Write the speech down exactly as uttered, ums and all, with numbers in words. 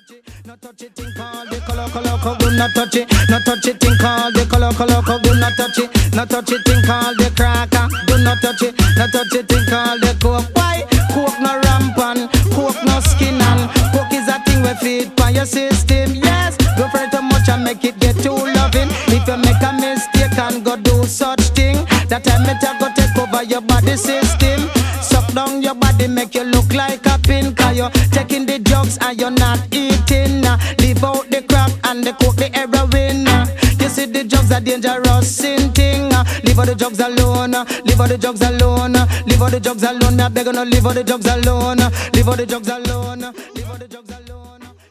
touch it, no touch it, think all the color, color, color, do not touch it, no touch it, think all the color, color, color, do not touch it, no touch it, think all the cracker, do not touch it, no touch it, think all the coke. Why? Coke no rampant, coke no skin and coke is a thing we feed for your system. Yes, go for it too much and make it get too loving. If you make a mistake and go do such thing, that time it a go take over your body system. Suck down your body, make you look like a pin. Cause you're taking the drugs and you're not eating. uh. Leave out the crack and the coke, the heroin. uh. You see the drugs are dangerous sin thing. uh. Leave all the drugs alone. uh. Leave all the drugs alone. uh. Leave all the drugs alone. I beg you no, leave all the drugs alone. uh. Leave all the drugs alone. uh. Leave all the drugs alone.